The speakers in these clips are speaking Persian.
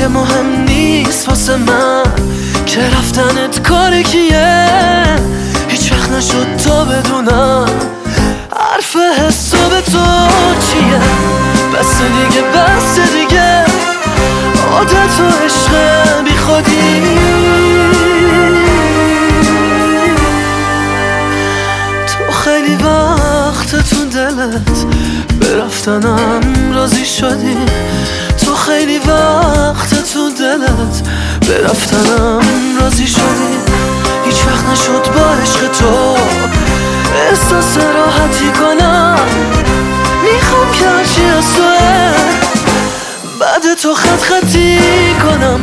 دیگه مهم نیست واسه من که رفتنت کار کیه. هیچ وقت نشد تا بدونم حرف حساب تو چیه. بس دیگه بس دیگه عادت و عشق بی خودی. تو خیلی وقت تو دلت به رفتنم راضی شدی. تو خیلی وقت تو دلت به رفتنم راضی شدی. هیچ وقت نشد با عشق تو احساس راحتی کنم. میخوام که هرچی از توه بعد تو خط خطی کنم.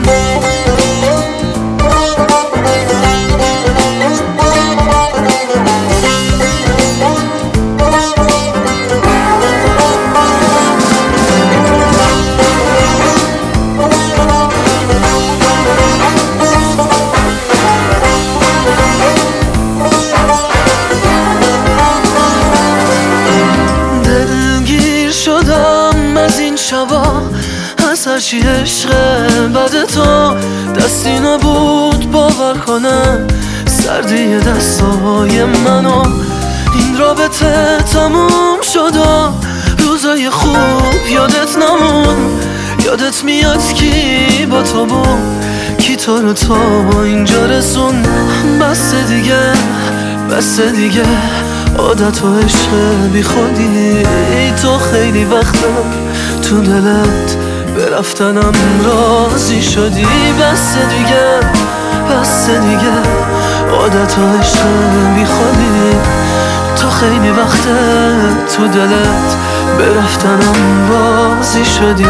شدم از این شبا از هرچی عشقه بعد تو. دستی نبود باور کنم سردی دستای منو. این رابطه تموم شد و روزای خوب یادت نمون. یادت میاد کی با تو بود کی تو رو تا اینجا رسون. بس دیگه بس دیگه عادت و عشق بی خودی. تو خیلی وقتم تو دلت به رفتنم راضی شدی. بس دیگه بس دیگه عادت و عشق بی خودی. تو خیلی وقت تو دلت به رفتنم راضی شدی.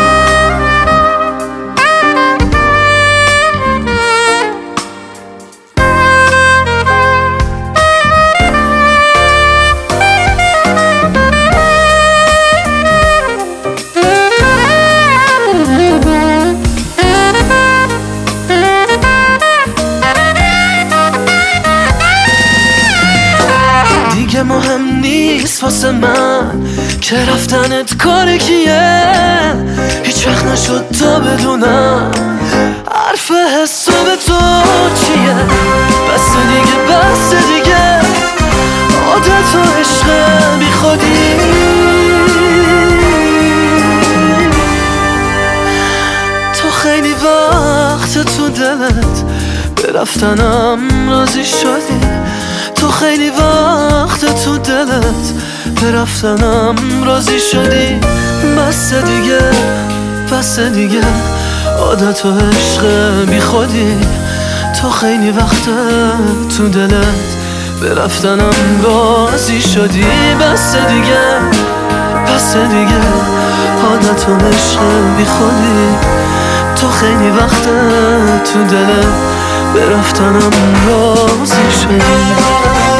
دیگه مهم نیست واسه من که رفتنت کار کیه. هیچ وقت نشد تا بدونم حرف حساب تو چیه. بس دیگه بس دیگه عادت و عشق بی خودی. تو خیلی وقت تو دلت به رفتنم راضی شدی. تو خیلی وقت تو دلت به رفتنم راضی شدی. بس دیگه بس دیگه عادت و عشق بی خودی. تو خیلی وقت تو دلت به رفتنم راضی شدی. بس دیگه بس دیگه عادت و عشق بی خودی. تو خیلی وقت تو دلت به رفتنم راضی شدی.